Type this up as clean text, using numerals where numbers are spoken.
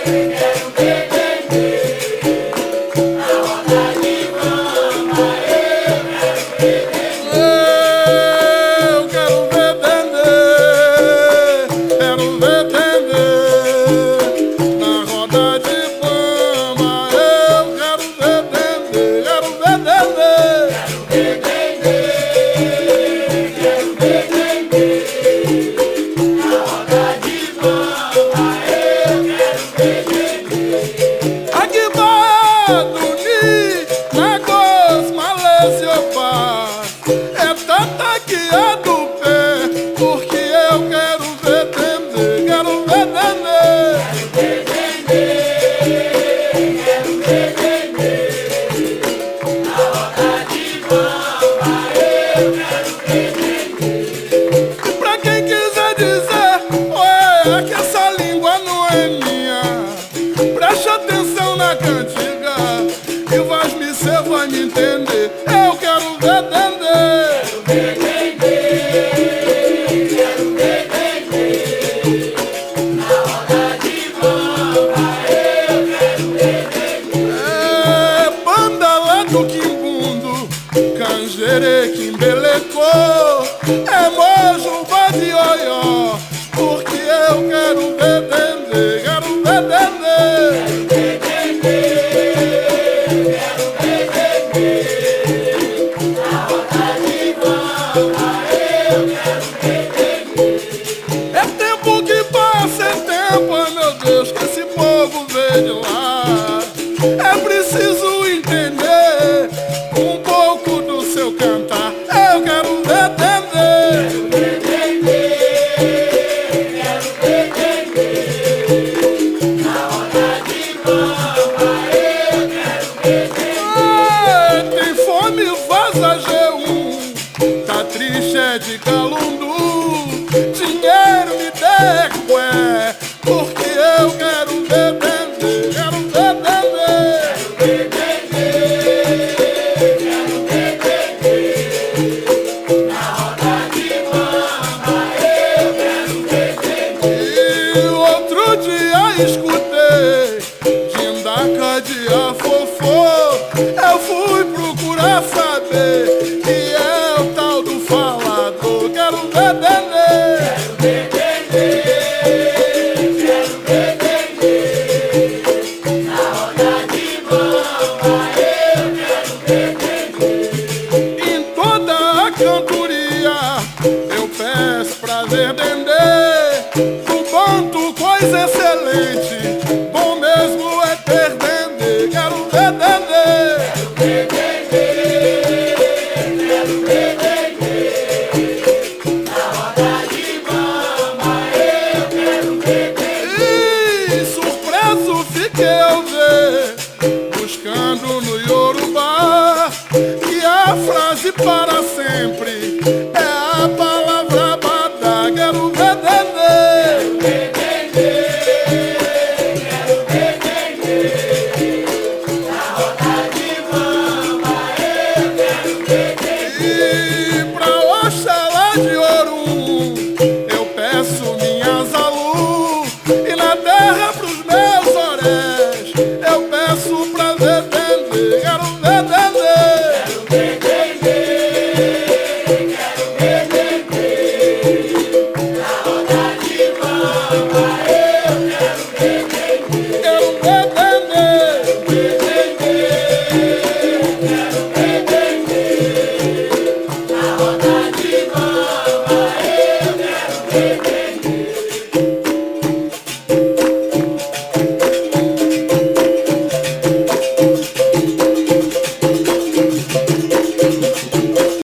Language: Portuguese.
É tanta que é do pé, porque eu quero ver Dendê, quero ver Dendê. Quero ver Dendê, na roda de bamba, eu quero ver Dendê. E pra quem quiser dizer, ué, que essa língua não é minha, preste atenção na cantiga e vai-me ser, vai me entender. Eu quero ver Dendê. Do Quimbundo, Canjere, Quimbelecô, é Mojo, Badioió, porque eu quero ver Dendê, quero ver Dendê. Quero ver Dendê, na roda de bamba, eu quero ver Dendê. É tempo que passa, é tempo, ai meu Deus, que esse povo veio de lá. É preciso entender um pouco do seu cantar. Eu quero ver Dendê. Quero ver Dendê, na roda de bamba, eu quero ver Dendê. Tem fome, vaza G1, tá triste, é de Calundu. Dinheiro me dê, ué, porque eu quero ver Dendê, quero ver Dendê. Escutei Dindaca de Afofô, eu fui procurar saber que é o tal do falador. Quero ver Dendê. Quero ver Dendê, na roda de bamba, eu quero ver Dendê. Em toda a cantoria eu peço pra ver Dendê. No banto, coisa excelente, bom mesmo é ter Dendê. Quero ver Dendê. Quero ver Dendê, na roda de bamba, eu quero ver Dendê. E surpreso fiquei